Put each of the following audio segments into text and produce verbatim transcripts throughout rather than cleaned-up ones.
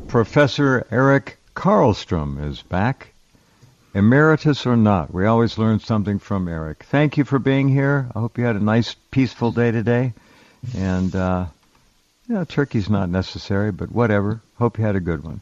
Professor Eric Karlstrom is back. Emeritus or not, we always learn something from Eric. Thank you for being here. I hope you had a nice, peaceful day today. And, uh, you know, turkey's not necessary, but whatever. Hope you had a good one.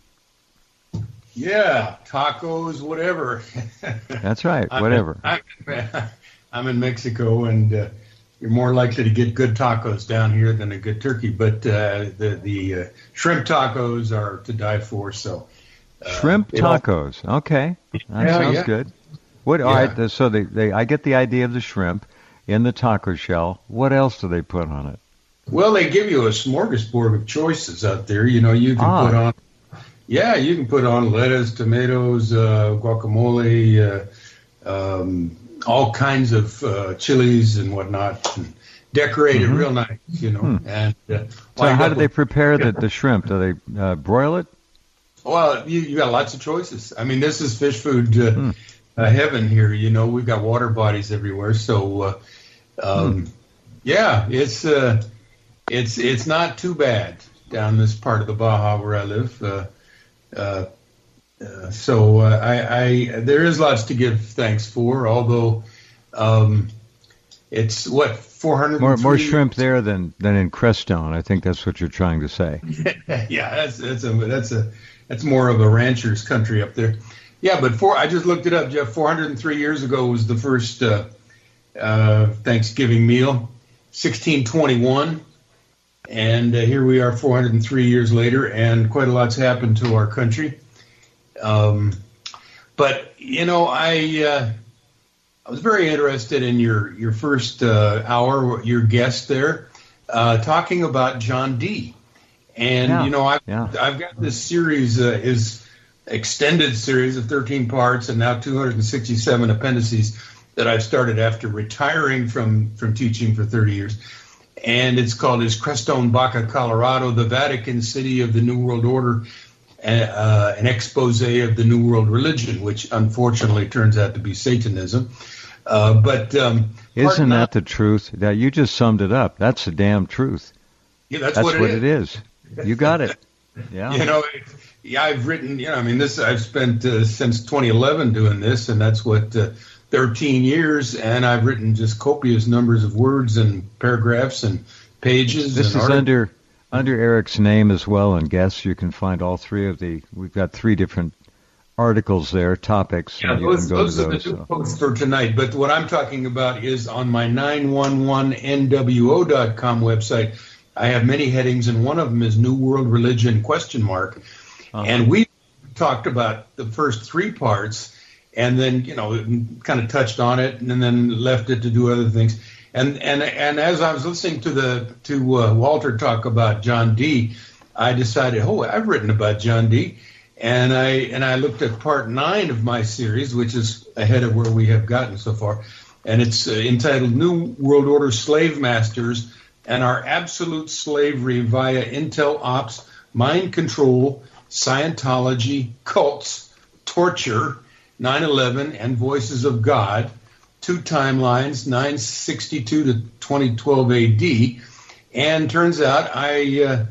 Yeah, tacos, whatever. That's right, whatever. I'm in, I'm in Mexico, and uh, you're more likely to get good tacos down here than a good turkey. But uh, the the uh, shrimp tacos are to die for. So uh, shrimp tacos, all... okay, that yeah, sounds yeah. good. What? All yeah. right, so they, they I get the idea of the shrimp in the taco shell. What else do they put on it? Well, they give you a smorgasbord of choices out there. You know, you can ah. put on. Yeah, you can put on lettuce, tomatoes, uh, guacamole, uh, um, all kinds of uh, chilies and whatnot. And decorate mm-hmm. it real nice, you know. Hmm. And uh, so, how do they prepare the, the shrimp? Do they uh, broil it? Well, you, you got lots of choices. I mean, this is fish food uh, hmm. uh, heaven here. You know, we've got water bodies everywhere. So, uh, um, hmm. yeah, it's uh, it's it's not too bad down this part of the Baja where I live. Uh, Uh, uh, so uh, I, I there is lots to give thanks for, although um, it's what four hundred more more shrimp there than than in Crestone. I think that's what you're trying to say. yeah, that's that's a that's a that's more of a rancher's country up there. Yeah, but four I just looked it up, Jeff. four hundred three years ago was the first uh, uh, Thanksgiving meal. sixteen twenty-one. And uh, here we are four hundred three years later, and quite a lot's happened to our country. Um, but, you know, I uh, I was very interested in your, your first uh, hour, your guest there, uh, talking about John Dee. And, yeah. you know, I've, yeah. I've got this series, uh, his extended series of thirteen parts and now two hundred sixty-seven appendices that I've started after retiring from, from teaching for thirty years. And it's called Is Crestone, Baja, Colorado, the Vatican City of the New World Order, uh, an expose of the New World Religion, which unfortunately turns out to be Satanism. Uh, but um, isn't that the truth? That you just summed it up. That's the damn truth. Yeah, that's, that's what, it, what is. it is. You got it. Yeah. You know, yeah, I've written. You know, I mean, this I've spent uh, since twenty eleven doing this, and that's what. Uh, thirteen years, and I've written just copious numbers of words and paragraphs and pages. This and is articles. under under Eric's name as well, and guests. You can find all three of the. We've got three different articles there, topics. Yeah, and you those, can go those to are those, the two so. posts for tonight. But what I'm talking about is on my nine one one N W O dot com website. I have many headings, and one of them is New World Religion question mark. Uh-huh. And we talked about the first three parts. And then, you know, kind of touched on it, and then left it to do other things. And and and as I was listening to the to uh, Walter talk about John Dee, I decided, oh, I've written about John Dee, and I and I looked at part nine of my series, which is ahead of where we have gotten so far, and it's uh, entitled "New World Order Slave Masters and Our Absolute Slavery via Intel Ops, Mind Control, Scientology, Cults, Torture." nine eleven and Voices of God, two timelines, nine sixty-two to twenty twelve A D, and turns out I uh,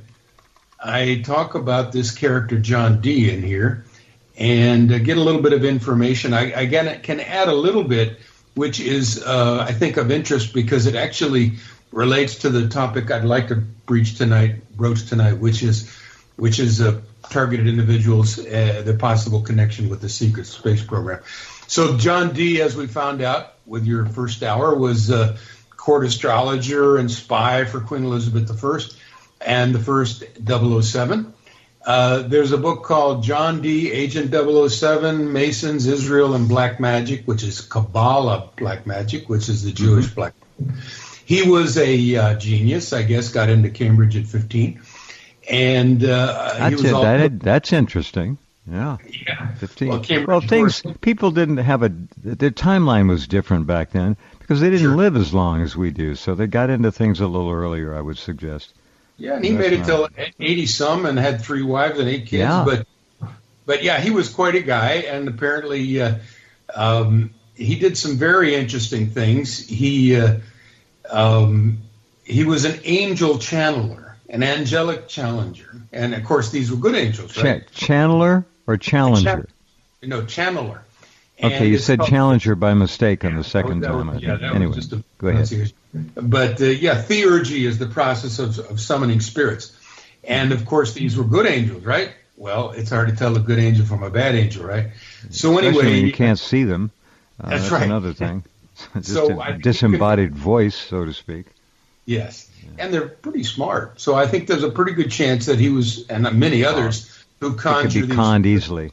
I talk about this character John Dee in here, and uh, get a little bit of information. I, I again can add a little bit, which is uh, I think of interest because it actually relates to the topic I'd like to breach tonight, broach tonight, which is which is uh, targeted individuals, uh, the possible connection with the secret space program. So John Dee, as we found out with your first hour, was a court astrologer and spy for Queen Elizabeth the First and the first double oh seven. Uh, there's a book called John Dee, Agent double oh seven, Masons, Israel, and Black Magic, which is Kabbalah Black Magic, which is the Jewish mm-hmm. Black Magic. He was a uh, genius, I guess, got into Cambridge at fifteen. And uh, that's, he was it. all, that, that's interesting. Yeah. Yeah. fifteen. Well, well things, people didn't have a, their timeline was different back then because they didn't sure. live as long as we do. So they got into things a little earlier, I would suggest. Yeah, and he that's made it till eighty-some and had three wives and eight kids. Yeah. But, but yeah, he was quite a guy, and apparently uh, um, he did some very interesting things. He uh, um, he was an angel channeler. an angelic challenger. And, of course, these were good angels, right? Ch- channeler or challenger? Ch- no, channeler. Okay, and you said called, challenger by mistake on the second that time. Was, I yeah, think. that Anyway, was just a go ahead. But, uh, yeah, theurgy is the process of, of summoning spirits. And, of course, these were good angels, right? Well, it's hard to tell a good angel from a bad angel, right? So anyway, especially when you can't see them. Uh, that's, that's right. another thing. Just so a disembodied can, voice, so to speak. Yes, yeah. And they're pretty smart. So I think there's a pretty good chance that he was, and many others, who conjure could be conned easily.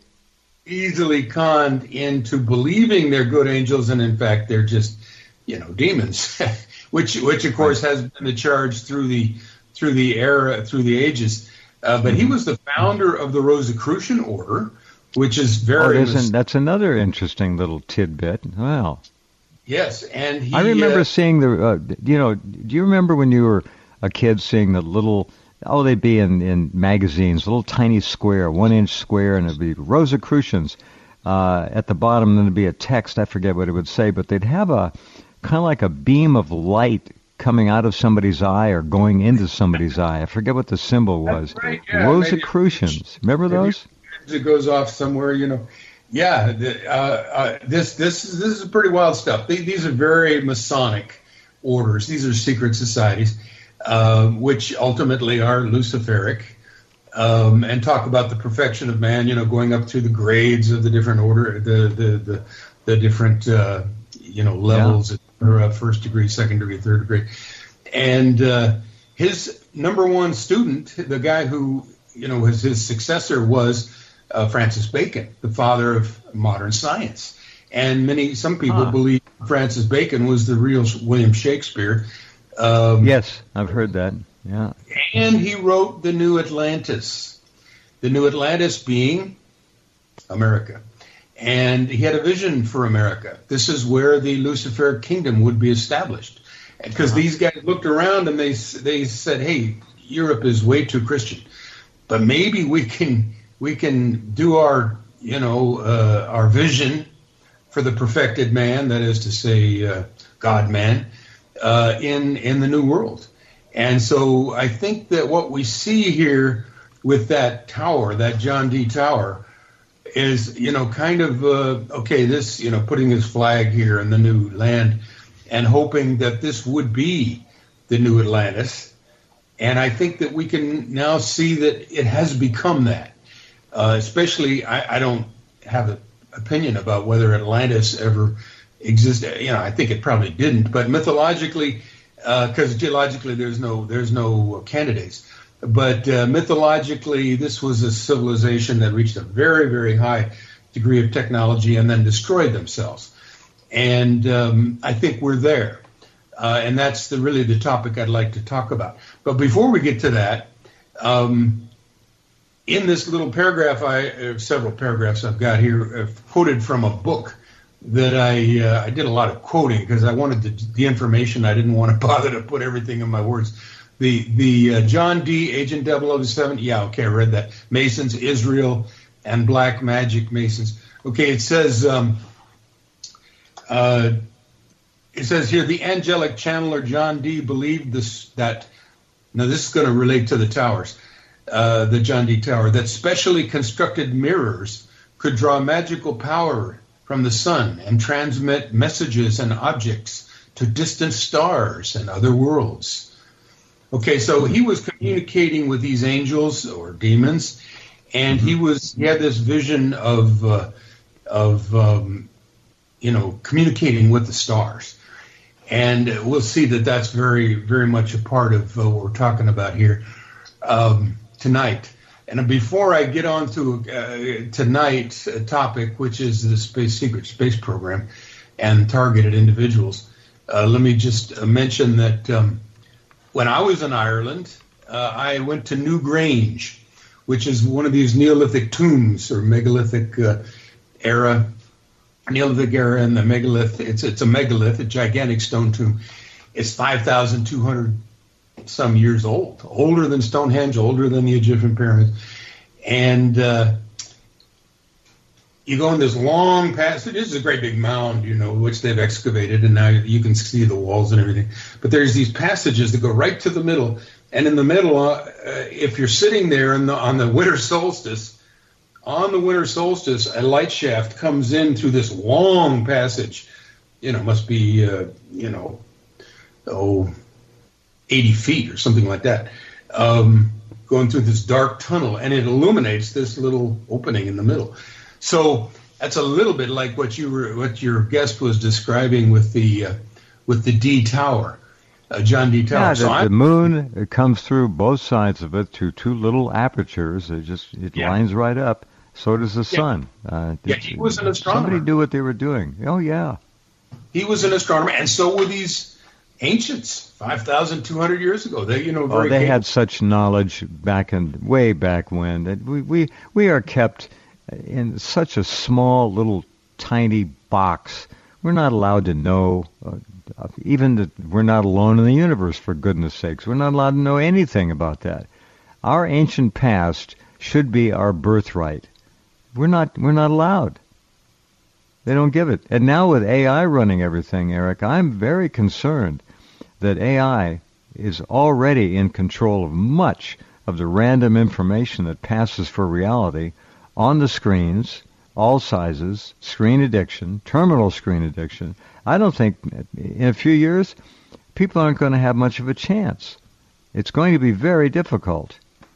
Easily conned into believing they're good angels, and in fact they're just, you know, demons, which, which of course has been the charge through the through the era, through the ages. Uh, but he was the founder of the Rosicrucian order, which is very. Oh, mis- that's another interesting little tidbit. Wow. Yes, and he. I remember uh, seeing the. Uh, you know, do you remember when you were a kid seeing the little? Oh, they'd be in, in magazines, little tiny square, one inch square, and it'd be Rosicrucians uh, at the bottom. And then there'd be a text. I forget what it would say, but they'd have a kind of like a beam of light coming out of somebody's eye or going into somebody's eye. I forget what the symbol was. Right, yeah, Rosicrucians. Maybe, Remember those? It goes off somewhere, you know. Yeah, the, uh, uh, this this this is pretty wild stuff. These are very Masonic orders. These are secret societies, uh, which ultimately are Luciferic, um, and talk about the perfection of man. You know, going up through the grades of the different order, the the the, the different uh, you know levels. Yeah. Or first degree, second degree, third degree. And uh, his number one student, the guy who, you know, was his successor was uh, Francis Bacon, the father of modern science. And many, some people huh. believe Francis Bacon was the real William Shakespeare. Um, yes, I've heard that. Yeah. And he wrote The New Atlantis. The New Atlantis being America. And he had a vision for America. This is where the Luciferic kingdom would be established. Because uh-huh. these guys looked around and they they said, hey, Europe is way too Christian. But maybe we can we can do our, you know, uh, our vision for the perfected man, that is to say, uh, God-man, uh, in, in the New World. And so I think that what we see here with that tower, that John D. Tower, is, you know, kind of, uh, okay, this, you know, putting his flag here in the new land and hoping that this would be the new Atlantis. And I think that we can now see that it has become that. Uh, especially, I, I don't have an opinion about whether Atlantis ever existed. You know, I think it probably didn't. But mythologically, because uh, geologically there's no there's no candidates. But uh, mythologically, this was a civilization that reached a very, very high degree of technology and then destroyed themselves. And um, I think we're there. Uh, and that's the, really the topic I'd like to talk about. But before we get to that, um, in this little paragraph, I uh, several paragraphs I've got here, I've quoted from a book that I uh, I did a lot of quoting because I wanted the, the information. I didn't want to bother to put everything in my words. The the uh, John D. Agent double oh seven, yeah, okay, I read that. Masons, Israel, and Black Magic Masons. Okay, it says, um, uh, it says here, the angelic channeler John D. believed this that, now this is going to relate to the towers, uh, the John D. Tower, that specially constructed mirrors could draw magical power from the sun and transmit messages and objects to distant stars and other worlds. Okay, so he was communicating with these angels or demons, and he was he had this vision of uh, of um, you know communicating with the stars, and we'll see that that's very very much a part of uh, what we're talking about here um, tonight. And before I get on to uh, tonight's topic, which is the space secret space program and targeted individuals, uh, let me just mention that. Um, When I was in Ireland, uh, I went to Newgrange, which is one of these Neolithic tombs or megalithic uh, era, Neolithic era and the megalith. It's it's a megalith, a gigantic stone tomb. It's five thousand two hundred some years old, older than Stonehenge, older than the Egyptian pyramids. And uh, you go in this long passage. This is a great big mound, you know, which they've excavated, and now you can see the walls and everything. But there's these passages that go right to the middle, And in the middle, uh, if you're sitting there in the, on the winter solstice, on the winter solstice, a light shaft comes in through this long passage. You know, must be, uh, you know, oh, eighty feet or something like that, um, going through this dark tunnel, and it illuminates this little opening in the middle. So that's a little bit like what you were, what your guest was describing with the, uh, with the D Tower. Uh, John D. Tower. Yeah, so the, the moon it comes through both sides of it through two little apertures. It just it yeah. lines right up. So does the sun. Yeah, uh, yeah he was an astronomer. Somebody knew what they were doing. Oh, yeah. He was an astronomer, and so were these ancients, five thousand two hundred years ago. They, you know, very oh, they capable. had such knowledge back in, way back when, that we, we, we are kept in such a small, little, tiny box. We're not allowed to know, uh, even that we're not alone in the universe, for goodness sakes. We're not allowed to know anything about that. Our ancient past should be our birthright. We're not, we're not allowed. They don't give it. And now with A I running everything, Eric, I'm very concerned that A I is already in control of much of the random information that passes for reality on the screens, all sizes, screen addiction, terminal screen addiction. I don't think in a few years people aren't going to have much of a chance. It's going to be very difficult.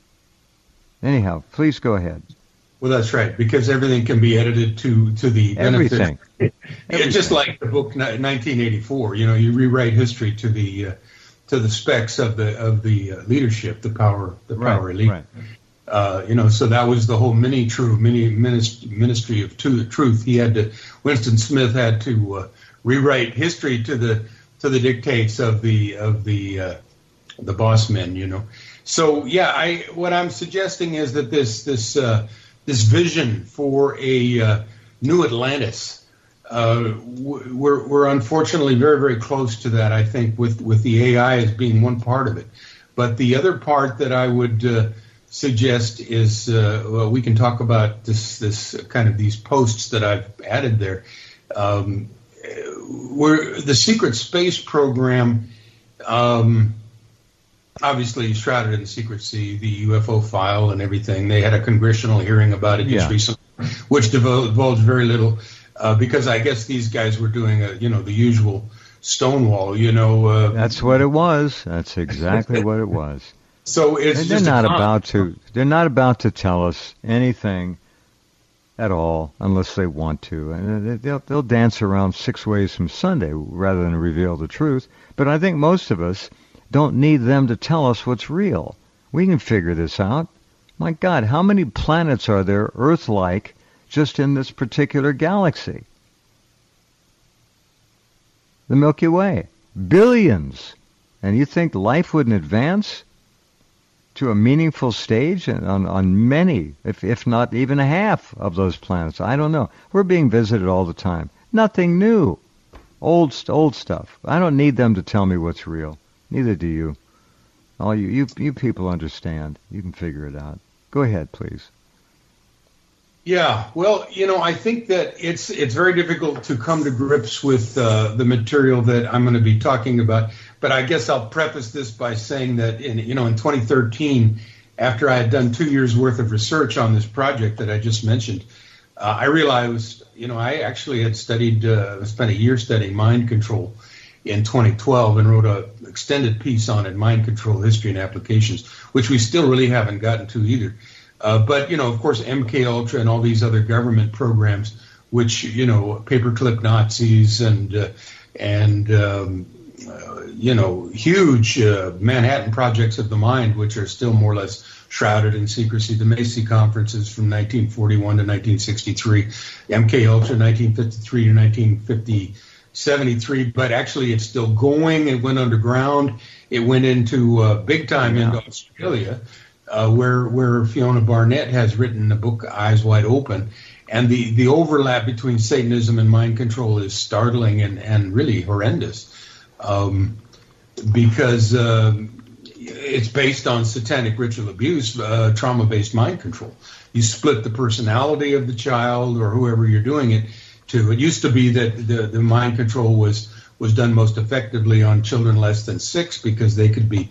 Anyhow, please go ahead. Well, that's right, because everything can be edited to, to the benefit. Everything. Everything. Just like the book nineteen eighty-four, you know, you rewrite history to the uh, to the specs of the of the uh, leadership, the power, the power right, elite. Right. Uh, you know, so that was the whole mini true mini ministry of truth. He had to, Winston Smith had to uh, rewrite history to the to the dictates of the of the uh, the boss men. You know, so yeah, I what I'm suggesting is that this this uh, this vision for a uh, new Atlantis, uh, we're we're unfortunately very very close to that. I think with with the A I as being one part of it, but the other part that I would uh, suggest is uh, well, we can talk about this this kind of these posts that I've added there. Um, where the secret space program, um, obviously shrouded in secrecy, the U F O file and everything. They had a congressional hearing about it just yeah. recently, which divulged very little, uh, because I guess these guys were doing a, you know, the usual Stonewall, you know. Uh, That's what it was. That's exactly what it was. So it's they're just not a about to. They're not about to tell us anything at all, unless they want to. And they'll they'll dance around six ways from Sunday rather than reveal the truth. But I think most of us don't need them to tell us what's real. We can figure this out. My God, how many planets are there Earth-like just in this particular galaxy? The Milky Way. Billions. And you think life wouldn't advance to a meaningful stage on, on many, if, if not even a half of those planets? I don't know. We're being visited all the time. Nothing new. Old, old stuff. I don't need them to tell me what's real. Neither do you. All you, you, you people understand. You can figure it out. Go ahead, please. Yeah, well, you know, I think that it's it's very difficult to come to grips with uh, the material that I'm going to be talking about. But I guess I'll preface this by saying that, in you know, in twenty thirteen, after I had done two years worth of research on this project that I just mentioned, uh, I realized, you know, I actually had studied, uh, spent a year studying mind control in twenty twelve and wrote an extended piece on it, Mind Control History and Applications, which we still really haven't gotten to either. Uh, but, you know, of course, M K Ultra and all these other government programs, which, you know, paperclip Nazis and, uh, and um, uh, you know, huge uh, Manhattan projects of the mind, which are still more or less shrouded in secrecy. The Macy conferences from nineteen forty-one to nineteen sixty-three, M K Ultra nineteen fifty-three to nineteen fifty, seventy-three, but actually it's still going. It went underground. It went into uh, big time yeah. into Australia. Uh, where where Fiona Barnett has written the book Eyes Wide Open, and the, the overlap between Satanism and mind control is startling and, and really horrendous, um, because uh, it's based on satanic ritual abuse, uh, trauma-based mind control. You split the personality of the child or whoever you're doing it to. It used to be that the, the mind control was was done most effectively on children less than six because they could be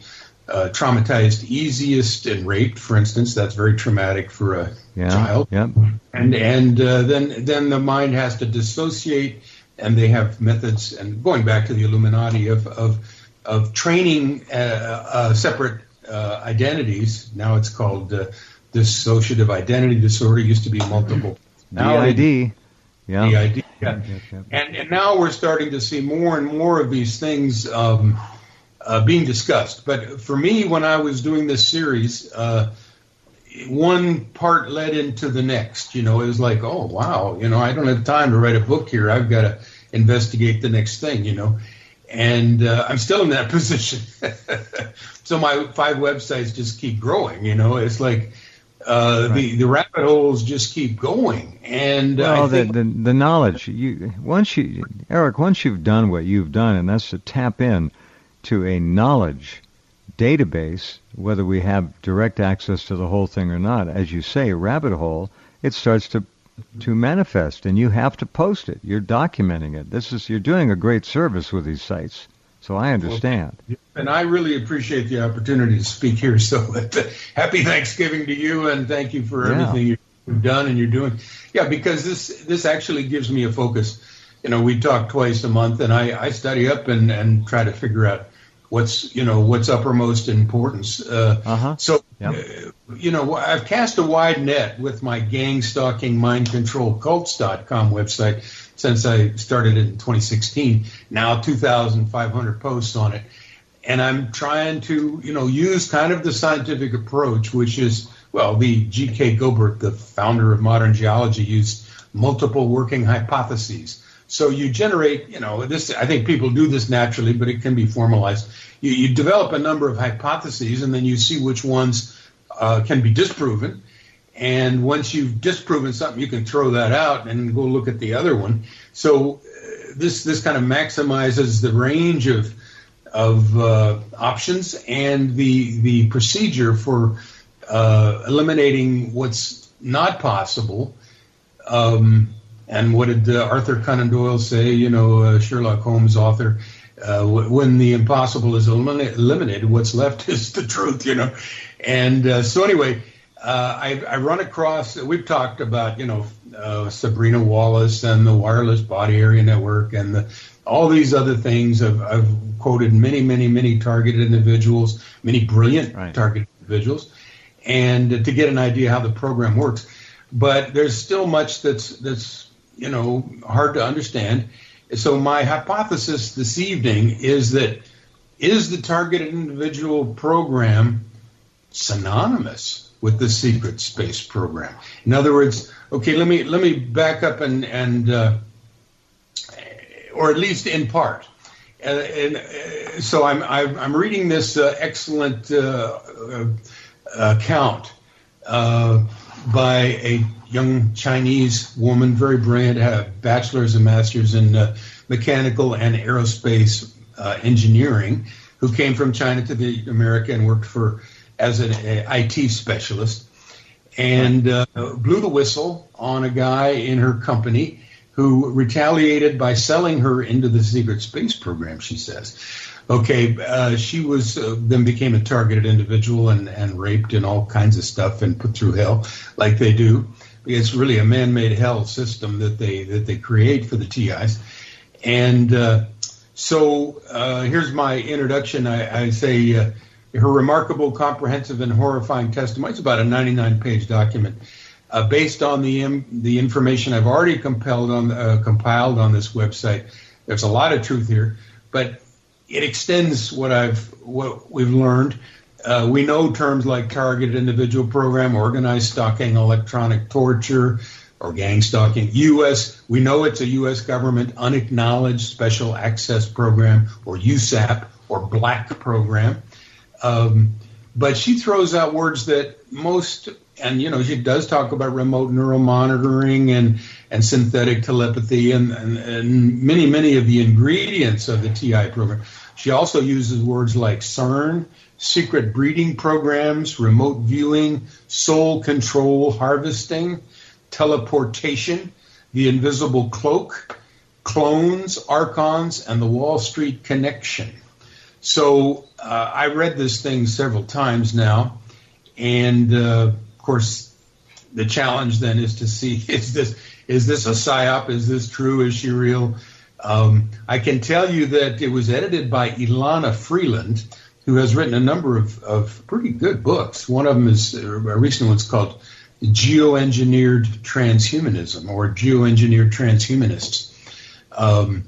uh, traumatized easiest and raped, for instance. That's very traumatic for a yeah, child. Yep. And and uh, then then the mind has to dissociate, and they have methods. And going back to the Illuminati of of of training uh, uh, separate uh, identities. Now it's called uh, dissociative identity disorder. It used to be multiple. D I D. Yeah. D I D. Yeah. Yep, yep. And and now we're starting to see more and more of these things um, uh, being discussed. But for me, when I was doing this series, uh, one part led into the next. You know, it was like, oh wow, you know, I don't have time to write a book here. I've got to investigate the next thing. You know, and uh, I'm still in that position. So my five websites just keep growing. You know, it's like. Uh, right. the, the rabbit holes just keep going, and uh, well, I think the, the the knowledge you once you Eric once you've done what you've done, and that's to tap in to a knowledge database, whether we have direct access to the whole thing or not. As you say, rabbit hole, it starts to to manifest, and you have to post it. You're documenting it. This is you're doing a great service with these sites. So I understand. And I really appreciate the opportunity to speak here. So happy Thanksgiving to you, and thank you for yeah. everything you've done and you're doing. Yeah, because this this actually gives me a focus. You know, we talk twice a month, and I, I study up and, and try to figure out what's, you know, what's uppermost in importance. Uh, uh-huh. So, yep. uh, you know, I've cast a wide net with my gang stalking mind control cults dot com website since I started it in twenty sixteen. Now two thousand five hundred posts on it. And I'm trying to, you know, use kind of the scientific approach, which is, well, the G K Gilbert, the founder of modern geology, used multiple working hypotheses. So you generate, you know, this, I think people do this naturally, but it can be formalized. You, you develop a number of hypotheses, and then you see which ones uh, can be disproven. And once you've disproven something, you can throw that out and go look at the other one. So uh, this this kind of maximizes the range of of uh, options and the the procedure for uh, eliminating what's not possible. Um, and what did uh, Arthur Conan Doyle say? You know, uh, Sherlock Holmes author. Uh, w- when the impossible is elimin- eliminated, what's left is the truth. You know, and uh, so anyway. Uh, I, I run across, we've talked about, you know, uh, Sabrina Wallace and the Wireless Body Area Network and the, all these other things. I've, I've quoted many, many, many targeted individuals, many brilliant right. targeted individuals, and uh, to get an idea how the program works. But there's still much that's, that's, you know, hard to understand. So my hypothesis this evening is that is the targeted individual program synonymous with the secret space program? In other words, okay, let me let me back up and and uh, or at least in part. Uh, and uh, so I'm I'm reading this uh, excellent uh, uh, account uh, by a young Chinese woman, very brilliant, had bachelor's and master's in uh, mechanical and aerospace uh, engineering, who came from China to the America and worked for as an a, I T specialist, and uh, blew the whistle on a guy in her company who retaliated by selling her into the secret space program, she says. Okay, uh, she was uh, then became a targeted individual and, and raped and all kinds of stuff and put through hell like they do. It's really a man-made hell system that they that they create for the T Is. And uh, so uh, here's my introduction. I, I say... Uh, Her remarkable, comprehensive, and horrifying testimony. It's about a ninety-nine page document uh, based on the im- the information I've already compiled on uh, compiled on this website. There's a lot of truth here, but it extends what I've what we've learned. Uh, we know terms like targeted individual program, organized stalking, electronic torture, or gang stalking. U S we know it's a U S government unacknowledged special access program, or U SAP, or black program. Um, but she throws out words that most, and, you know, she does talk about remote neural monitoring and, and synthetic telepathy and, and, and many, many of the ingredients of the T I program. She also uses words like CERN, secret breeding programs, remote viewing, soul control, harvesting, teleportation, the invisible cloak, clones, archons, and the Wall Street connection. So uh, I read this thing several times now, and uh, of course, the challenge then is to see is this is this a psyop? Is this true? Is she real? Um, I can tell you that it was edited by Ilana Freeland, who has written a number of, of pretty good books. One of them is a recent one's called Geoengineered Transhumanism or Geoengineered Transhumanists. Um,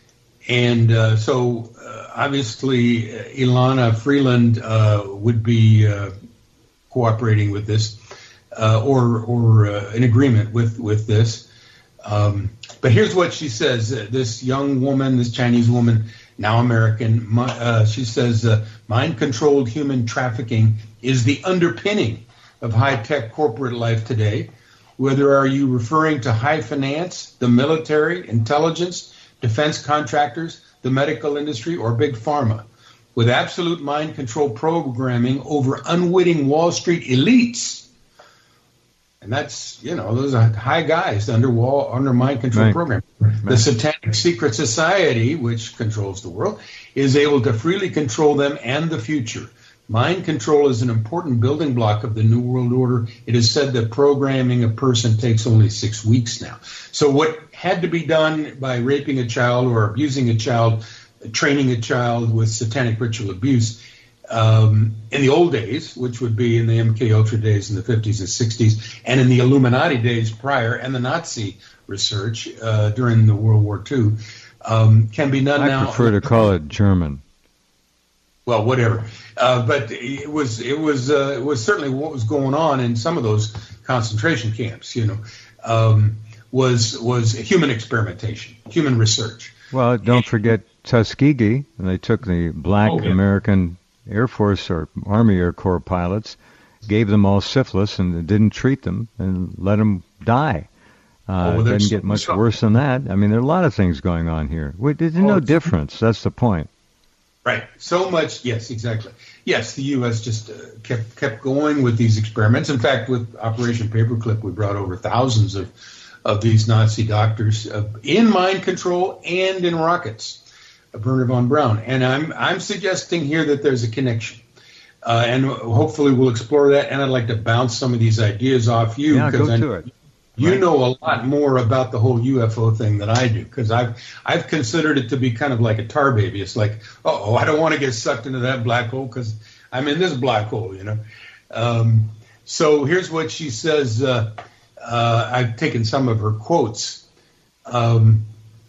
and uh, so uh, obviously uh, Ilana Freeland uh, would be uh, cooperating with this uh, or, or uh, in agreement with, with this. Um, but here's what she says. Uh, this young woman, this Chinese woman, now American, uh, she says, uh, mind-controlled human trafficking is the underpinning of high-tech corporate life today. Whether are you referring to high finance, the military, intelligence, defense contractors, the medical industry, or big pharma, with absolute mind control programming over unwitting Wall Street elites. And that's, you know, those are high guys under wall, under mind control right. program. Right. The Satanic Secret Society, which controls the world, is able to freely control them and the future. Mind control is an important building block of the New World Order. It is said that programming a person takes only six weeks now. So what had to be done by raping a child or abusing a child, training a child with satanic ritual abuse, Um, in the old days, which would be in the M K Ultra days in the fifties and sixties, and in the Illuminati days prior, and the Nazi research uh, during the World War Two, um, can be done I now. I prefer to call it German. Well, whatever. Uh, but it was it was uh, it was certainly what was going on in some of those concentration camps. You know, um, was was human experimentation, human research. Well, don't and, forget Tuskegee, and they took the black oh, yeah. American Air Force or Army Air Corps pilots, gave them all syphilis and didn't treat them and let them die. Uh, oh, well, it didn't get much worse than that. I mean, there are a lot of things going on here. There's no oh, difference. That's the point. Right. So much. Yes, exactly. Yes, the U S just uh, kept kept going with these experiments. In fact, with Operation Paperclip, we brought over thousands of, of these Nazi doctors uh, in mind control and in rockets. Werner von Braun, and I'm I'm suggesting here that there's a connection, uh, and hopefully we'll explore that. And I'd like to bounce some of these ideas off you because yeah, go to it. You right. know a lot more about the whole U F O thing than I do, because I've I've considered it to be kind of like a tar baby. It's like, oh, I don't want to get sucked into that black hole because I'm in this black hole, you know. Um, so here's what she says. Uh, uh, I've taken some of her quotes. Um,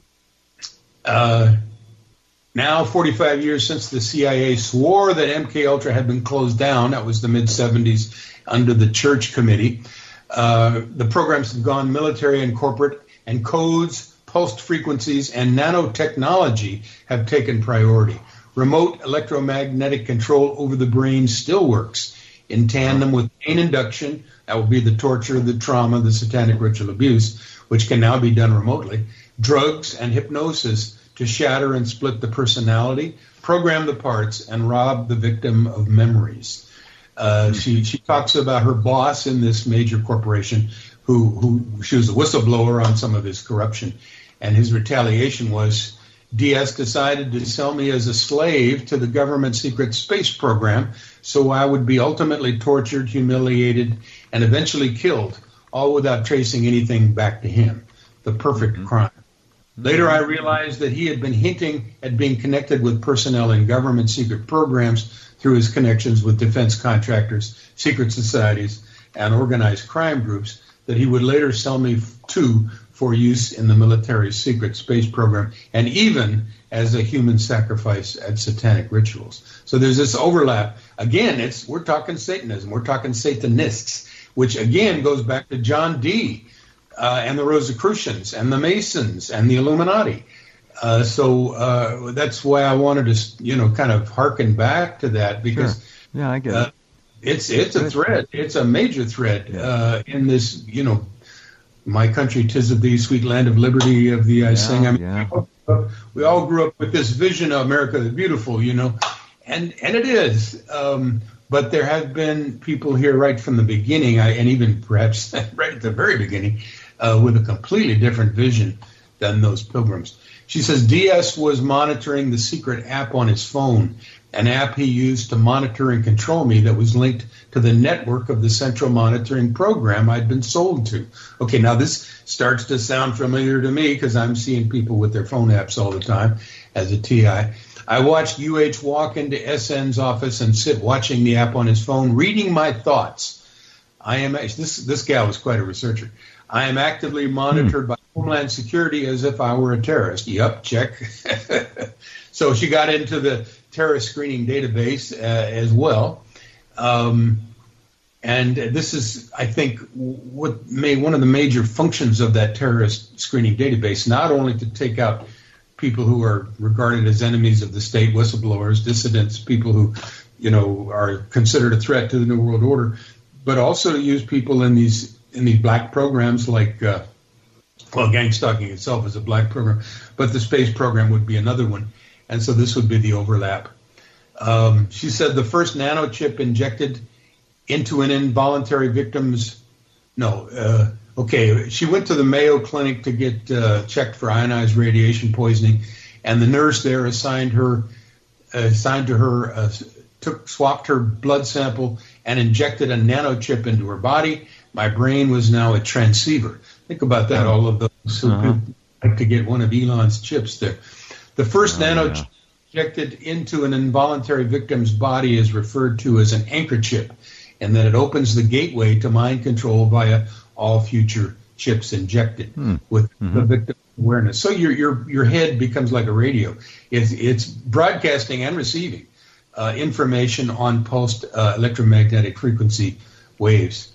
uh, Now, forty-five years since the C I A swore that M K Ultra had been closed down, that was the mid seventies under the Church Committee, uh, the programs have gone military and corporate, and codes, pulsed frequencies, and nanotechnology have taken priority. Remote electromagnetic control over the brain still works in tandem with pain induction. That will be the torture, the trauma, the satanic ritual abuse, which can now be done remotely. Drugs and hypnosis to shatter and split the personality, program the parts, and rob the victim of memories. Uh, she she talks about her boss in this major corporation, who who she was a whistleblower on some of his corruption, and his retaliation was, D S decided to sell me as a slave to the government secret space program, so I would be ultimately tortured, humiliated, and eventually killed, all without tracing anything back to him. The perfect mm-hmm. crime. Later, I realized that he had been hinting at being connected with personnel in government secret programs through his connections with defense contractors, secret societies, and organized crime groups that he would later sell me to for use in the military secret space program, and even as a human sacrifice at satanic rituals. So there's this overlap. Again, it's we're talking Satanism, we're talking Satanists, which again goes back to John Dee. Uh, and the Rosicrucians and the Masons and the Illuminati. Uh, so uh, that's why I wanted to, you know, kind of hearken back to that because sure. yeah, I get uh, it. It's it's a thread. It's a major thread yeah. uh, in this, you know, my country, 'tis of thee, sweet land of liberty, of thee I yeah, sing. I mean, yeah. we, all, we all grew up with this vision of America the Beautiful, you know, and and it is. Um, but there have been people here right from the beginning, I, and even perhaps right at the very beginning, Uh, with a completely different vision than those pilgrims. She says Diaz was monitoring the secret app on his phone, an app he used to monitor and control me that was linked to the network of the central monitoring program I'd been sold to. Okay, now this starts to sound familiar to me because I'm seeing people with their phone apps all the time as a T I. I watched U H walk into S N's office and sit watching the app on his phone, reading my thoughts. I am this this gal was quite a researcher. I am actively monitored hmm. by Homeland Security as if I were a terrorist. Yup, check. So she got into the terrorist screening database uh, as well. Um, and this is, I think, what may one of the major functions of that terrorist screening database, not only to take out people who are regarded as enemies of the state, whistleblowers, dissidents, people who, you know, are considered a threat to the New World Order, but also to use people in these in these black programs like, uh, well, gang stalking itself is a black program, but the space program would be another one. And so this would be the overlap. Um, she said the first nanochip injected into an involuntary victim's, no, uh, okay, she went to the Mayo Clinic to get uh, checked for ionized radiation poisoning, and the nurse there assigned her, assigned to her, uh, took, swapped her blood sample and injected a nanochip into her body. My brain was now a transceiver. Think about that, all of those who uh-huh. like to get one of Elon's chips there. The first oh, nanochip yeah. injected into an involuntary victim's body is referred to as an anchor chip, and that it opens the gateway to mind control via all future chips injected hmm. with mm-hmm. the victim awareness. So your your your head becomes like a radio. It's, it's broadcasting and receiving uh, information on pulsed uh, electromagnetic frequency waves.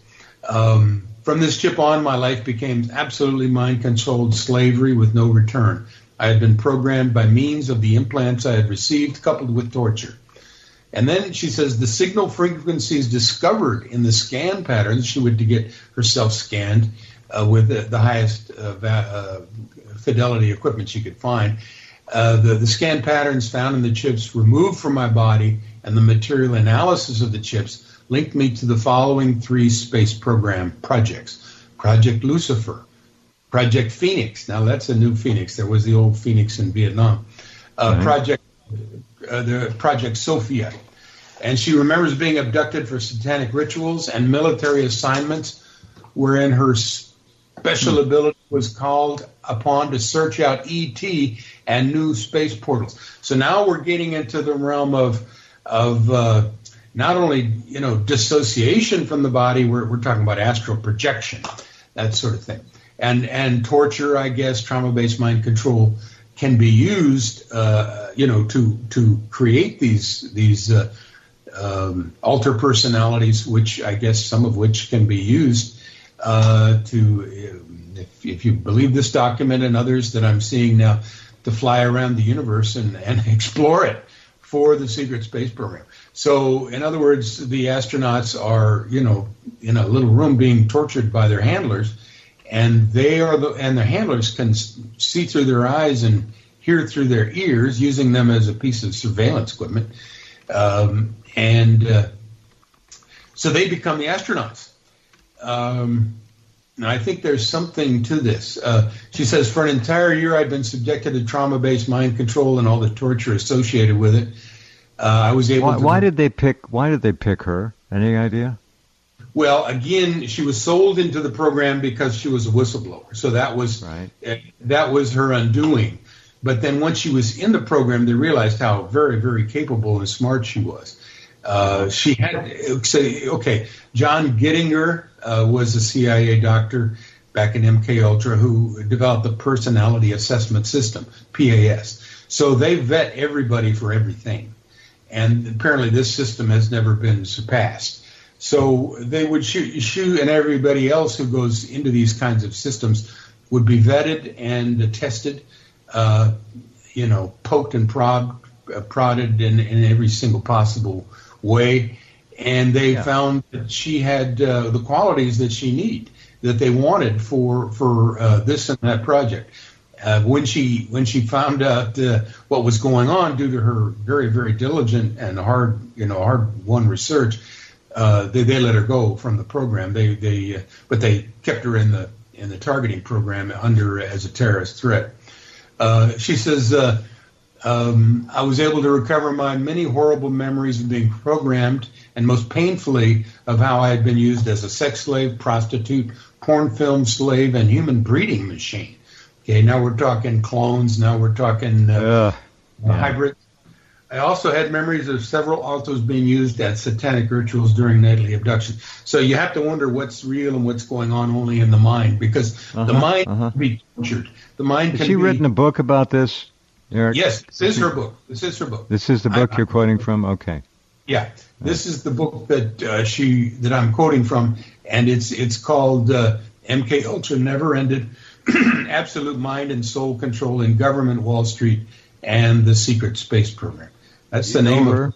Um, from this chip on, my life became absolutely mind-controlled slavery with no return. I had been programmed by means of the implants I had received, coupled with torture. And then she says the signal frequencies discovered in the scan patterns, she would to get herself scanned uh, with the, the highest uh, va- uh, fidelity equipment she could find. Uh, the, the scan patterns found in the chips removed from my body and the material analysis of the chips linked me to the following three space program projects. Project Lucifer, Project Phoenix. Now that's a new Phoenix. There was the old Phoenix in Vietnam. Uh, right. Project uh, the Project Sophia. And she remembers being abducted for satanic rituals and military assignments wherein her special hmm. ability was called upon to search out E T and new space portals. So now we're getting into the realm of of uh, not only, you know, dissociation from the body, we're, we're talking about astral projection, that sort of thing. And and torture, I guess, trauma-based mind control can be used, uh, you know, to to create these these uh, um, alter personalities, which I guess some of which can be used uh, to, if, if you believe this document and others that I'm seeing now, to fly around the universe and, and explore it for the secret space program. So, in other words, the astronauts are, you know, in a little room being tortured by their handlers, and they are the and the handlers can see through their eyes and hear through their ears, using them as a piece of surveillance equipment, um, and uh, so they become the astronauts. Um, and I think there's something to this. Uh, she says, for an entire year, I'd been subjected to trauma-based mind control and all the torture associated with it. Uh, I was able why, to. Why did they pick? Why did they pick her? Any idea? Well, again, she was sold into the program because she was a whistleblower. So that was right. uh, that was her undoing. But then once she was in the program, they realized how very, very capable and smart she was. Uh, she had say, okay, John Gittinger uh, was a C I A doctor back in M K Ultra who developed the Personality Assessment System, P A S. So they vet everybody for everything. And apparently this system has never been surpassed. So they would shoot, shoot, and everybody else who goes into these kinds of systems would be vetted and tested, uh, you know, poked and prod, uh, prodded in, in every single possible way. And they yeah. found that she had uh, the qualities that she need, that they wanted for for uh, this and that project. Uh, when she when she found out uh, what was going on due to her very, very diligent and hard, you know, hard won research, uh, they they let her go from the program. They they uh, but they kept her in the in the targeting program under as a terrorist threat. Uh, she says, uh, um, I was able to recover my many horrible memories of being programmed, and most painfully of how I had been used as a sex slave, prostitute, porn film slave, and human breeding machine. Okay, now we're talking clones, now we're talking uh, uh, yeah. hybrids. I also had memories of several altos being used at satanic rituals during nightly abduction. So you have to wonder what's real and what's going on only in the mind, because uh-huh, the mind uh-huh. can be tortured. The mind Has can she be... written a book about this, Eric? Yes, this is her book. This is her book. This is the book I, you're I, quoting from? Okay. Yeah, this is the book that uh, she that I'm quoting from, and it's it's called uh, M K Ultra Never Ended, Absolute Mind and Soul Control in Government, Wall Street, and the Secret Space Program. That's the name of her.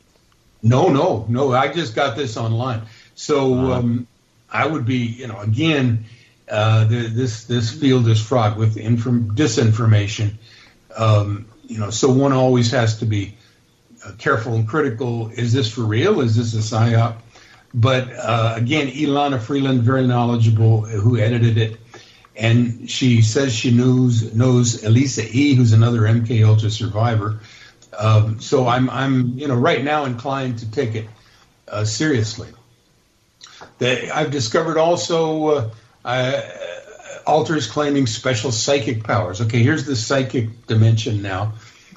No, no, no. I just got this online. So um, I would be, you know, again, uh, the, this this field is fraught with inform- disinformation. Um, you know, so one always has to be uh, careful and critical. Is this for real? Is this a psyop? But uh, again, Ilana Freeland, very knowledgeable, who edited it, and she says she knows knows Elisa E., who's another M K Ultra survivor. Um, so I'm, I'm, you know, right now inclined to take it uh, seriously. The, I've discovered also uh, uh, alters claiming special psychic powers. Okay, here's the psychic dimension now.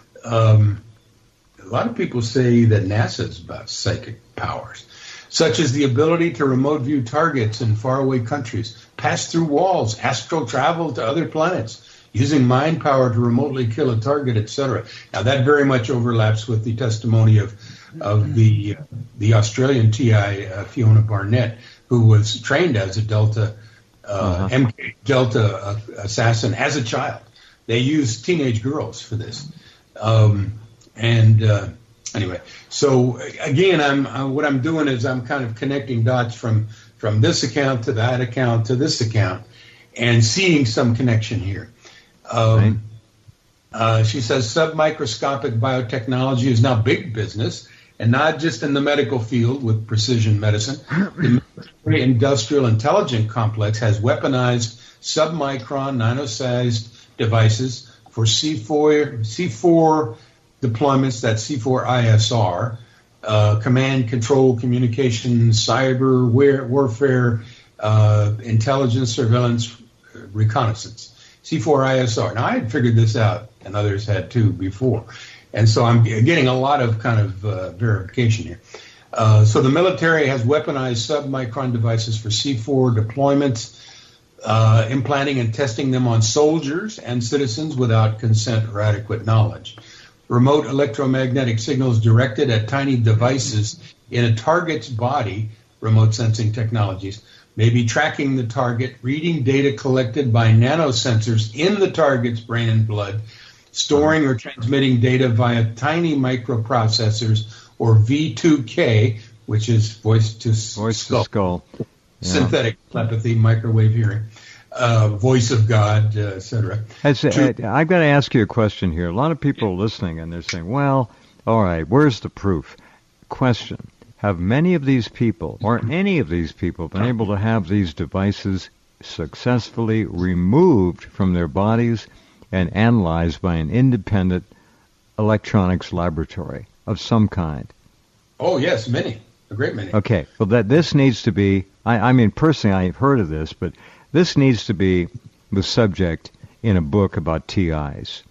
Um, a lot of people say that NASA's about psychic powers, such as the ability to remote view targets in faraway countries, pass through walls, astral travel to other planets, using mind power to remotely kill a target, et cetera. Now, that very much overlaps with the testimony of of the uh, the Australian T I, uh, Fiona Barnett, who was trained as a Delta uh, uh-huh. M K Delta uh, assassin as a child. They used teenage girls for this. Um, and uh, anyway, so again, I'm uh, what I'm doing is I'm kind of connecting dots from from this account to that account to this account, and seeing some connection here. Um, uh, she says submicroscopic biotechnology is now big business, and not just in the medical field with precision medicine. The military industrial intelligence complex has weaponized submicron nano-sized devices for C four, C four deployments, that's C four I S R, uh, command, control, communication, cyber war- warfare, uh, intelligence, surveillance, reconnaissance. C four I S R. Now, I had figured this out, and others had too before. And so I'm getting a lot of kind of uh, verification here. Uh, so the military has weaponized submicron devices for C four deployments, uh, implanting and testing them on soldiers and citizens without consent or adequate knowledge. Remote electromagnetic signals directed at tiny devices in a target's body, remote sensing technologies, may be tracking the target, reading data collected by nanosensors in the target's brain and blood, storing or transmitting data via tiny microprocessors, or V two K, which is voice to voice skull, to skull. Yeah. Synthetic telepathy, microwave hearing, uh, voice of God, uh, et cetera. Has, uh, I've got to ask you a question here. A lot of people are listening, and they're saying, well, all right, where's the proof? Question. Have many of these people, or any of these people, been able to have these devices successfully removed from their bodies and analyzed by an independent electronics laboratory of some kind? Oh, yes, many. A great many. Okay. Well, that this needs to be, I, I mean, personally, I've heard of this, but this needs to be the subject in a book about T Is.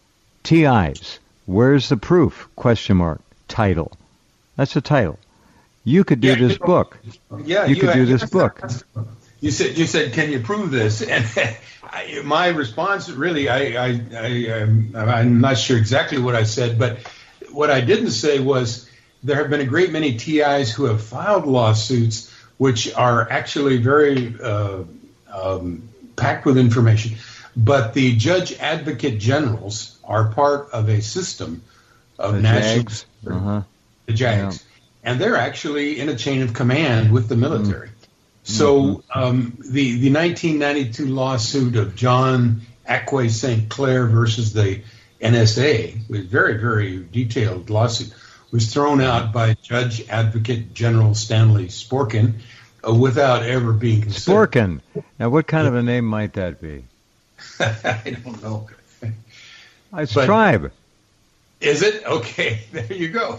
T Is. Where's the proof? Question mark. Title. That's the title. You could do yeah, this you know, book. Yeah, you, you could do this book. You said, "You said, can you prove this?" And I, my response, really, I, I, I, I'm, I'm not sure exactly what I said, but what I didn't say was there have been a great many T Is who have filed lawsuits, which are actually very uh, um, packed with information. But the judge advocate generals are part of a system of the national JAGs. Uh-huh. the JAGs. Yeah. And they're actually in a chain of command with the military. Mm-hmm. So um, the, the nineteen ninety-two lawsuit of John Acquay Saint Clair versus the N S A, was a very, very detailed lawsuit, was thrown out by Judge Advocate General Stanley Sporkin, uh, without ever being considered. Sporkin. Now, what kind of a name might that be? I don't know. It's But- tribe. Is it? Okay, there you go.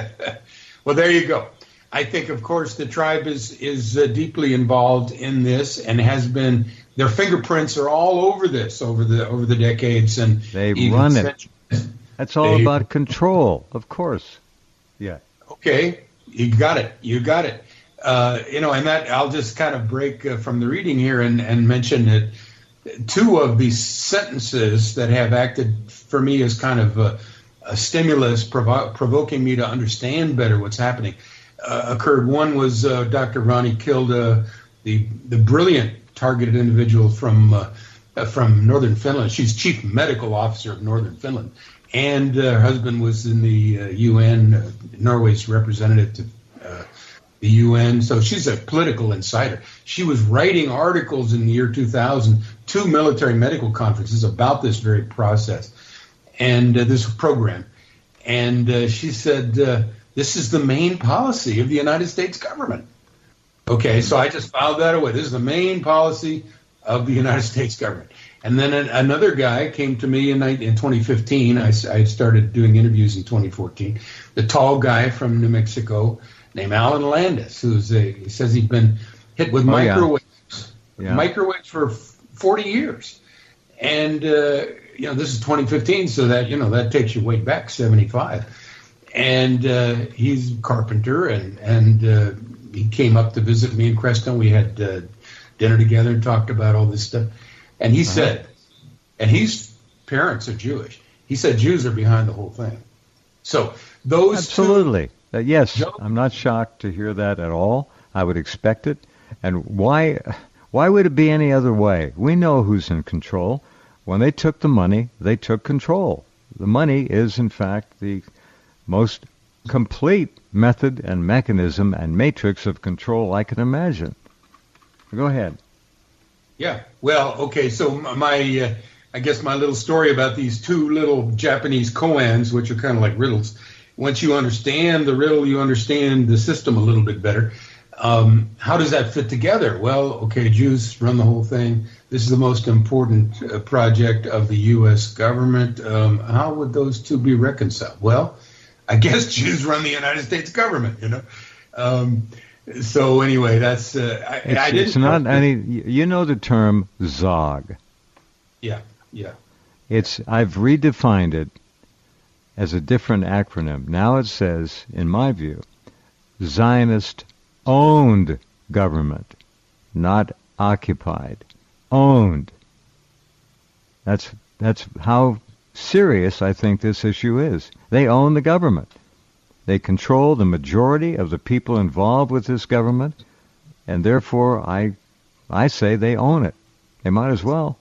Well, there you go. I think, of course, the tribe is is uh, deeply involved in this and has been. Their fingerprints are all over this over the over the decades, and They even run it. centuries. That's all They- about control, of course. Yeah. Okay, you got it. You got it. Uh, you know, and that I'll just kind of break uh, from the reading here and, and mention that two of these sentences that have acted for me as kind of a, a stimulus, provo- provoking me to understand better what's happening, uh, occurred. One was uh, Doctor Ronnie Kilda, the the brilliant targeted individual from uh, uh, from Northern Finland. She's chief medical officer of Northern Finland, and uh, her husband was in the uh, U N, uh, Norway's representative to uh, the U N. So she's a political insider. She was writing articles in the year two thousand to military medical conferences about this very process and uh, this program. And uh, she said, uh, this is the main policy of the United States government. Okay, so I just filed that away. This is the main policy of the United States government. And then an, another guy came to me in, in twenty fifteen. I, I started doing interviews in twenty fourteen. The tall guy from New Mexico named Alan Landis, who's a, he says he'd been hit with Oh, yeah. microwaves, Yeah. microwaves for forty years. And, uh, you know, this is twenty fifteen, so that, you know, that takes you way back, seventy-five. And uh, he's a carpenter, and, and uh, he came up to visit me in Crestone. We had uh, dinner together and talked about all this stuff. And he Uh-huh. said, and his parents are Jewish, he said Jews are behind the whole thing. So those Absolutely. Uh, yes, Joe? I'm not shocked to hear that at all. I would expect it. And why why would it be any other way? We know who's in control. When they took the money, they took control. The money is, in fact, the most complete method and mechanism and matrix of control I can imagine. Go ahead. Yeah. Well, okay. So my, uh, I guess my little story about these two little Japanese koans, which are kind of like riddles. Once you understand the riddle, you understand the system a little bit better. Um, how does that fit together? Well, okay, Jews run the whole thing. This is the most important uh, project of the U S government. Um, how would those two be reconciled? Well, I guess Jews run the United States government, you know. Um, so anyway, that's uh, I, It's, I didn't. it's not any. You know the term Zog. Yeah, yeah. It's I've redefined it as a different acronym. Now it says, in my view, Zionist-owned government, not occupied. Owned. That's that's how serious I think this issue is. They own the government. They control the majority of the people involved with this government, and therefore I I say they own it. They might as well.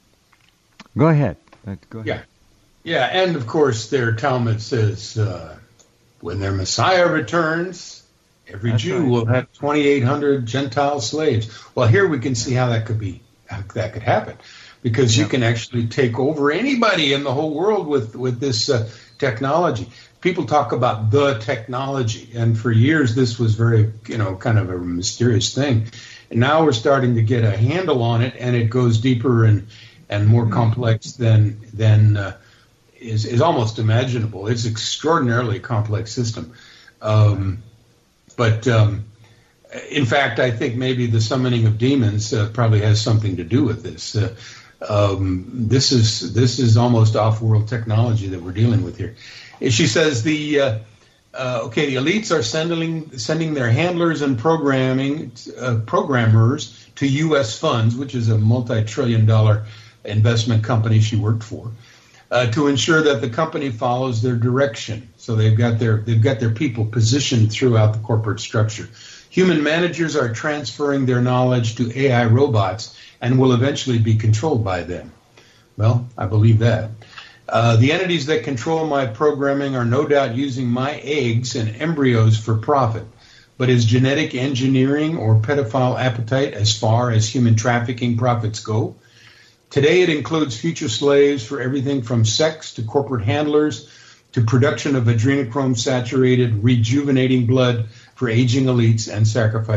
Go ahead. Go ahead. Yeah. Yeah, and of course their Talmud says uh, when their Messiah returns, every That's Jew right. will have twenty-eight hundred Gentile slaves. Well, here we can see how that could be, how that could happen, because you Yep. can actually take over anybody in the whole world with with this uh, technology. People talk about the technology, and for years this was very, you know, kind of a mysterious thing. And now we're starting to get a handle on it, and it goes deeper and and more complex than than uh, is is almost imaginable. It's extraordinarily complex system. Um, but um, in fact, I think maybe the summoning of demons uh, probably has something to do with this. Uh, um, this is this is almost off-world technology that we're dealing with here. She says the uh, uh, okay, the elites are sending sending their handlers and programming uh, programmers to U S funds, which is a multi-trillion dollar investment company she worked for, uh, to ensure that the company follows their direction. So they've got their they've got their people positioned throughout the corporate structure. Human managers are transferring their knowledge to A I robots and will eventually be controlled by them. Well, I believe that. Uh, the entities that control my programming are no doubt using my eggs and embryos for profit. But is genetic engineering or pedophile appetite as far as human trafficking profits go? Today it includes future slaves for everything from sex to corporate handlers to production of adrenochrome-saturated, rejuvenating blood for aging elites and sacrifices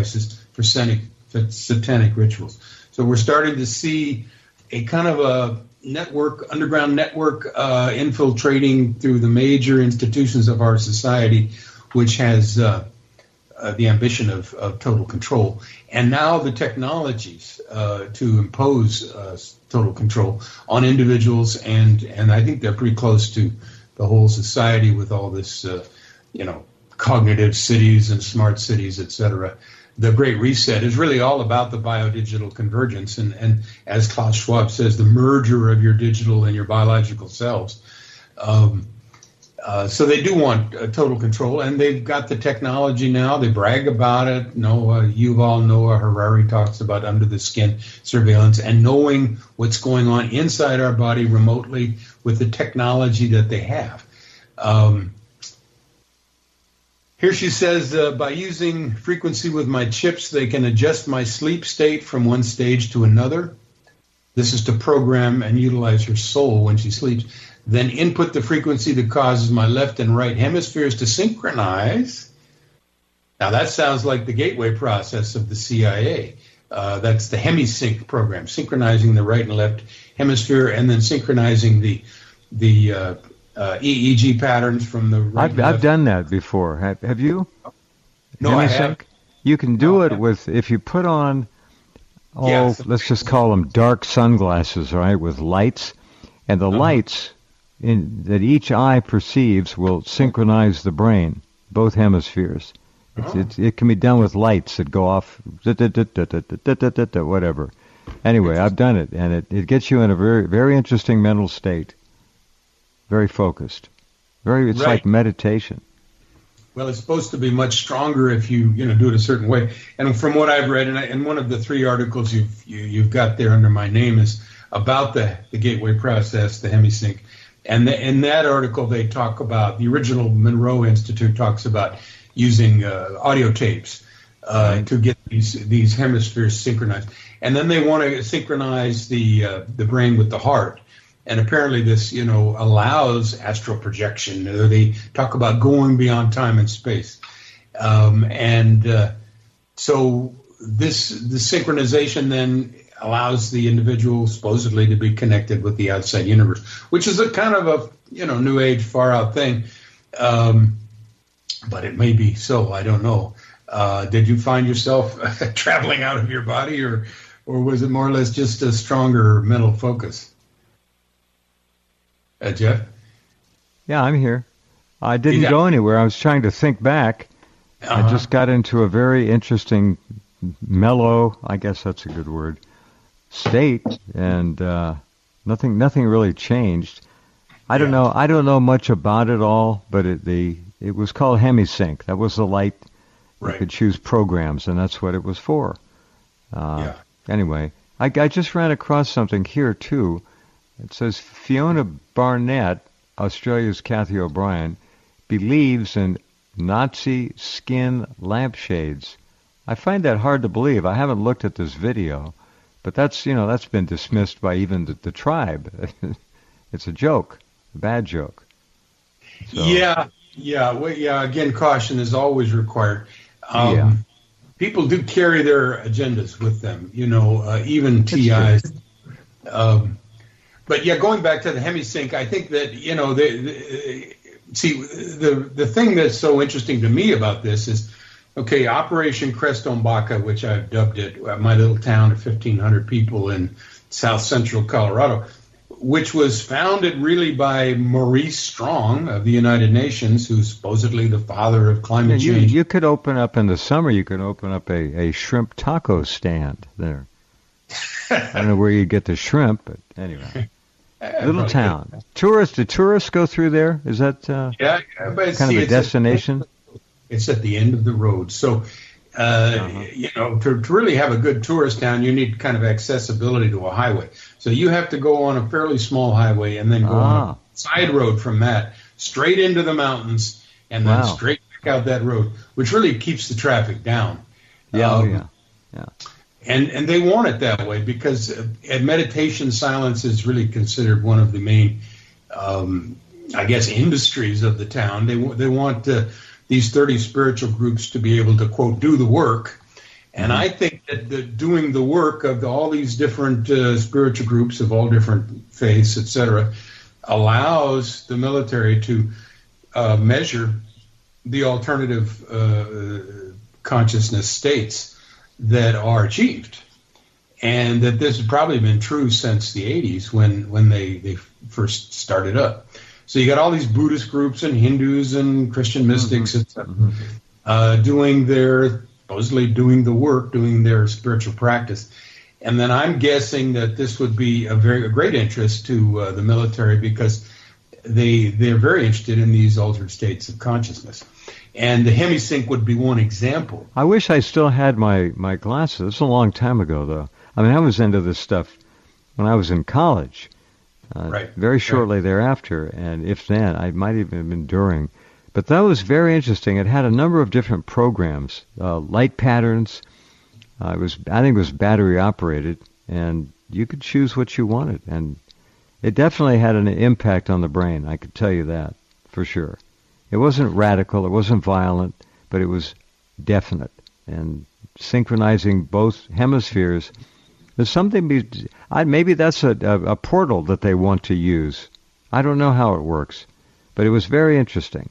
for satanic, satanic rituals. So we're starting to see a kind of a network, underground network, uh, infiltrating through the major institutions of our society, which has uh, uh, the ambition of, of total control. And now the technologies uh, to impose uh, total control on individuals, and, and I think they're pretty close to the whole society with all this, uh, you know, cognitive cities and smart cities, et cetera. The Great Reset is really all about the biodigital convergence, and, and as Klaus Schwab says, the merger of your digital and your biological selves. Um, uh, so they do want uh, total control, and they've got the technology now. They brag about it. Noah, Yuval Noah Harari talks about under the skin surveillance and knowing what's going on inside our body remotely with the technology that they have. Um, Here she says, uh, by using frequency with my chips, they can adjust my sleep state from one stage to another. This is to program and utilize her soul when she sleeps. Then input the frequency that causes my left and right hemispheres to synchronize. Now that sounds like the gateway process of the C I A. Uh, that's the HemiSync program, synchronizing the right and left hemisphere and then synchronizing the the uh, Uh, E E G patterns from the right. I've, I've done that before. Have, have you? No, I have. You can do no, it with, if you put on, oh, yes. let's just call them dark sunglasses, all right, with lights. And the uh-huh. lights in, that each eye perceives will synchronize the brain, both hemispheres. It's, oh. it's, it can be done with lights that go off, whatever. Anyway, I've done it, and it, it gets you in a very, very interesting mental state. Very focused. Very, it's right. like meditation. Well, it's supposed to be much stronger if you, you know, do it a certain way. And from what I've read, and, I, and one of the three articles you've you, you've got there under my name is about the, the gateway process, the HemiSync. And the, in that article, they talk about the original Monroe Institute talks about using uh, audio tapes uh, right. to get these these hemispheres synchronized. And then they want to synchronize the uh, the brain with the heart. And apparently this, you know, allows astral projection. They talk about going beyond time and space. Um, and uh, so this the synchronization then allows the individual supposedly to be connected with the outside universe, which is a kind of a, you know, new age, far out thing. Um, but it may be so. I don't know. Uh, did you find yourself traveling out of your body, or or was it more or less just a stronger mental focus? Uh, Jeff? Yeah, I'm here. I didn't Yeah. go anywhere. I was trying to think back. Uh-huh. I just got into a very interesting, mellow, I guess that's a good word, state, and uh, nothing nothing really changed. I don't Yeah. know. I don't know much about it all, but it, the it was called HemiSync. That was the light. Right. You could choose programs, and that's what it was for. Uh, Yeah. Anyway, I, I just ran across something here, too. It says Fiona Barnett, Australia's Kathy O'Brien, believes in Nazi skin lampshades. I find that hard to believe. I haven't looked at this video, but that's, you know, that's been dismissed by even the, the tribe. It's a joke, a bad joke. So, Yeah, yeah, well, yeah. Again, caution is always required. Um, Yeah. People do carry their agendas with them, you know, uh, even T Is. Um, but yeah, going back to the HemiSync, I think that, you know, the, the, see, the the thing that's so interesting to me about this is, okay, Operation Creston-Baca, which I've dubbed it, my little town of fifteen hundred people in south central Colorado, which was founded really by Maurice Strong of the United Nations, who's supposedly the father of climate you, change. you could open up in the summer, you could open up a, a shrimp taco stand there. I don't know where you get the shrimp, but anyway. Little town. Good. Tourists, do tourists go through there? Is that uh, yeah, but kind see, of a destination? A, it's at the end of the road. So, uh, uh-huh. you know, to, to really have a good tourist town, you need kind of accessibility to a highway. So you have to go on a fairly small highway and then go ah. on a side road from that, straight into the mountains, and then wow. straight back out that road, which really keeps the traffic down. Yeah, um, yeah, yeah. And and they want it that way because uh, meditation silence is really considered one of the main, um, I guess, industries of the town. They they want uh, these thirty spiritual groups to be able to, quote, do the work, And Mm-hmm. I think that the, doing the work of the, all these different uh, spiritual groups of all different faiths, et cetera, allows the military to uh, measure the alternative uh, consciousness states that are achieved. And that this has probably been true since the eighties when, when they, they first started up. So you got all these Buddhist groups and Hindus and Christian mystics, Mm-hmm. et cetera, uh, doing their... supposedly doing the work, doing their spiritual practice. And then I'm guessing that this would be a very a great interest to uh, the military because they, they're very interested in these altered states of consciousness. And the HemiSync would be one example. I wish I still had my, my glasses. It's a long time ago, though. I mean, I was into this stuff when I was in college, uh, right. very shortly right. thereafter, and if then, I might even have been during. But that was very interesting. It had a number of different programs, uh, light patterns. Uh, it was, I think, it was battery operated, and you could choose what you wanted. And it definitely had an impact on the brain. I could tell you that for sure. It wasn't radical, it wasn't violent, but it was definite. And synchronizing both hemispheres. There's something. Be, I, maybe that's a, a, a portal that they want to use. I don't know how it works, but it was very interesting.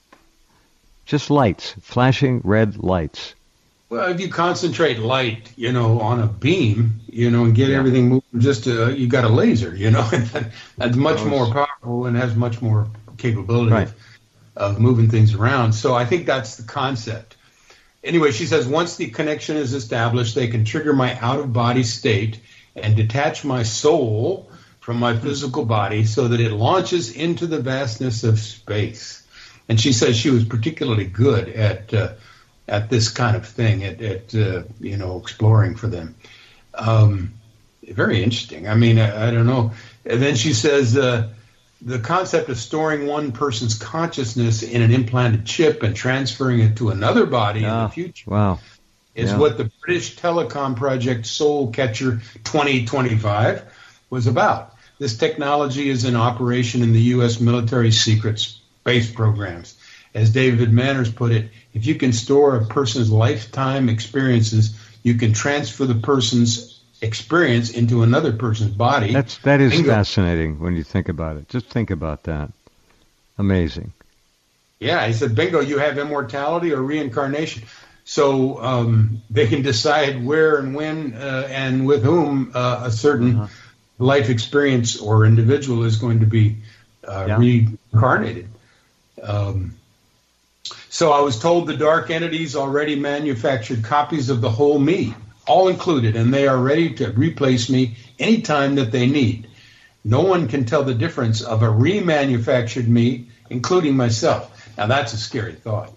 Just lights, flashing red lights. Well, if you concentrate light, you know, on a beam, you know, and get yeah. everything moving, just uh, you got a laser, you know, that's much Those. more powerful and has much more capability right. of, of moving things around. So I think that's the concept. Anyway, she says, once the connection is established, they can trigger my out-of-body state and detach my soul from my physical body so that it launches into the vastness of space. And she says she was particularly good at uh, at this kind of thing, at, at uh, you know, exploring for them. Um, very interesting. I mean, I, I don't know. And then she says uh, the concept of storing one person's consciousness in an implanted chip and transferring it to another body ah, in the future wow. is yeah. what the British telecom project Soul Catcher twenty twenty-five was about. This technology is in operation in the U S military secrets space programs. As David Manners put it, if you can store a person's lifetime experiences, you can transfer the person's experience into another person's body. That's, that is Bingo. fascinating when you think about it. Just think about that. Amazing. Yeah, he said, bingo, you have immortality or reincarnation. So um, they can decide where and when uh, and with whom uh, a certain uh-huh. life experience or individual is going to be uh, yeah. reincarnated. Um, so I was told the dark entities already manufactured copies of the whole me, all included, and they are ready to replace me anytime that they need. No one can tell the difference of a remanufactured me, including myself. Now, that's a scary thought.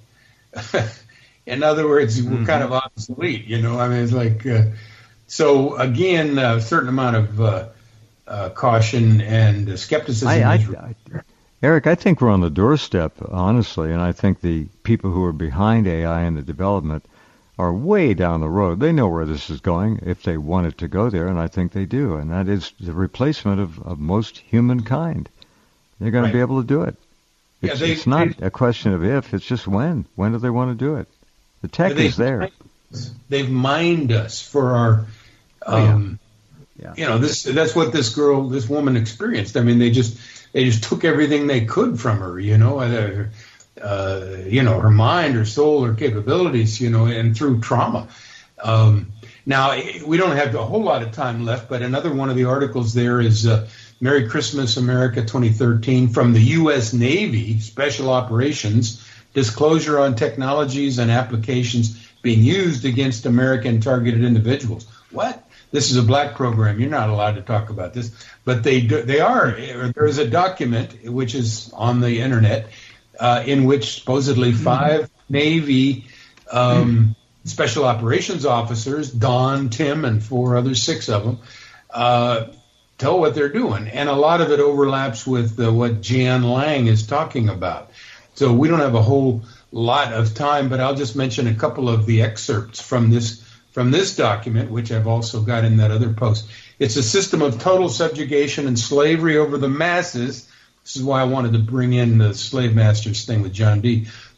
In other words, mm-hmm. we're kind of obsolete, you know. I mean, it's like, uh, so again, a certain amount of uh, uh, caution and uh, skepticism. I, I, is I, Eric, I think we're on the doorstep, honestly, and I think the people who are behind A I and the development are way down the road. They know where this is going if they want it to go there, and I think they do, and that is the replacement of, of most humankind. They're going right. to be able to do it. It's, yeah, they, it's not they, a question of if, it's just when. When do they want to do it? The tech is there. They've mined us for our, um, oh, yeah. Yeah. you know, this. That's what this girl, this woman experienced. I mean, they just they just took everything they could from her, you know, uh, uh, you know, her mind, her soul, her capabilities, you know, and through trauma. Um, now, we don't have a whole lot of time left, but another one of the articles there is uh, Merry Christmas, America twenty thirteen from the U S Navy Special Operations, disclosure on technologies and applications being used against American targeted individuals. What? This is a black program. You're not allowed to talk about this. But they do, they are. There is a document, which is on the Internet, uh, in which supposedly five mm-hmm. Navy um, special operations officers, Don, Tim, and four others, six of them, uh, tell what they're doing. And a lot of it overlaps with uh, what Jan Lang is talking about. So we don't have a whole lot of time, but I'll just mention a couple of the excerpts from this from this document, which I've also got in that other post. It's a system of total subjugation and slavery over the masses. This is why I wanted to bring in the slave masters thing with John Dee.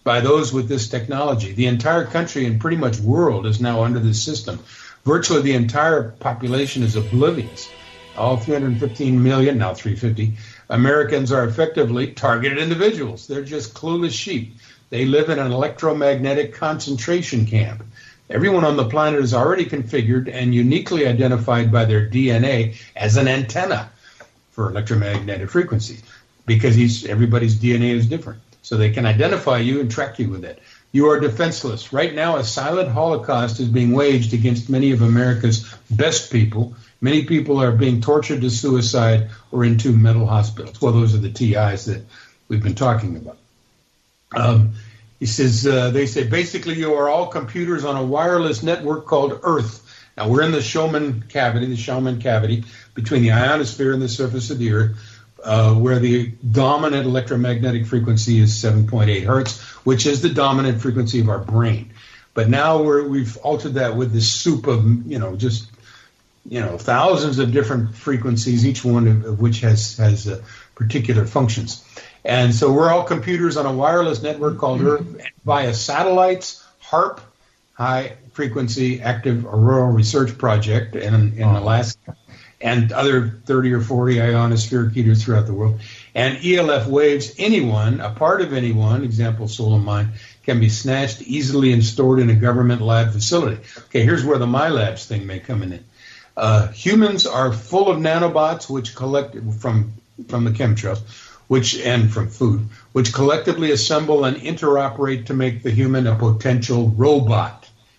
by those with this technology. The entire country and pretty much world is now under this system. Virtually the entire population is oblivious. All three hundred fifteen million, now three hundred fifty, Americans are effectively targeted individuals. They're just clueless sheep. They live in an electromagnetic concentration camp. Everyone on the planet is already configured and uniquely identified by their D N A as an antenna for electromagnetic frequencies, because he's, everybody's D N A is different. So they can identify you and track you with it. You are defenseless. Right now, a silent holocaust is being waged against many of America's best people. Many people are being tortured to suicide or into mental hospitals. Well, those are the T Is that we've been talking about. Um, he says, uh, they say, basically, you are all computers on a wireless network called Earth. Now, we're in the Schumann cavity, the Schumann cavity, between the ionosphere and the surface of the Earth, uh, where the dominant electromagnetic frequency is seven point eight hertz, which is the dominant frequency of our brain. But now we're, we've altered that with this soup of, you know, just, you know, thousands of different frequencies, each one of, of which has, has uh, particular functions. And so we're all computers on a wireless network called Earth via satellites, HAARP, High Frequency Active Auroral Research Project in, in Alaska, and other thirty or forty ionospheric heaters throughout the world. And E L F waves, anyone, a part of anyone, example soul and mind, can be snatched easily and stored in a government lab facility. Okay, here's where the MyLabs thing may come in. Uh, humans are full of nanobots, which collect from from the chemtrails, which and from food, which collectively assemble and interoperate to make the human a potential robot.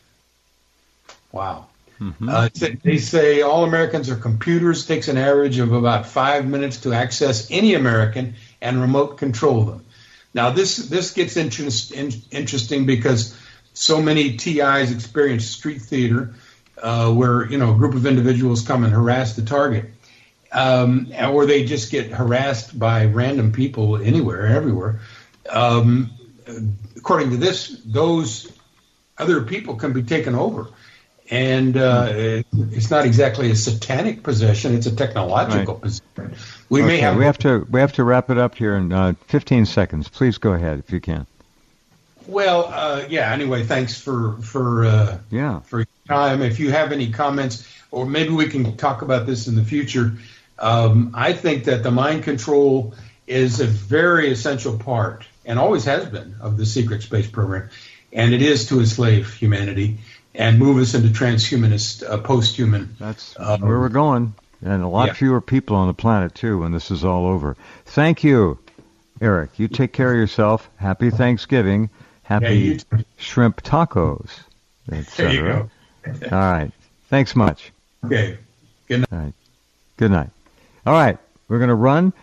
Wow. Mm-hmm. Uh, they say all Americans are computers. Takes an average of about five minutes to access any American and remote control them. Now, this this gets interest, in, interesting because so many T Is experience street theater, uh, where you know a group of individuals come and harass the target, um, or they just get harassed by random people anywhere, everywhere. Um, according to this, those other people can be taken over. And uh, it's not exactly a satanic possession; it's a technological right. possession. We okay, may have. We have to. We have to wrap it up here in uh, fifteen seconds. Please go ahead if you can. Well, uh, yeah. Anyway, thanks for for uh, yeah for your time. If you have any comments, or maybe we can talk about this in the future. Um, I think that the mind control is a very essential part, and always has been, of the secret space program, and it is to enslave humanity and move us into transhumanist, uh, post-human. That's uh, where we're going. And a lot yeah. fewer people on the planet, too, when this is all over. Thank you, Eric. You take care of yourself. Happy Thanksgiving. Happy yeah, shrimp tacos, et cetera. There you go. All right. Thanks much. Okay. Good night. All right. Good night. All right. We're going to run.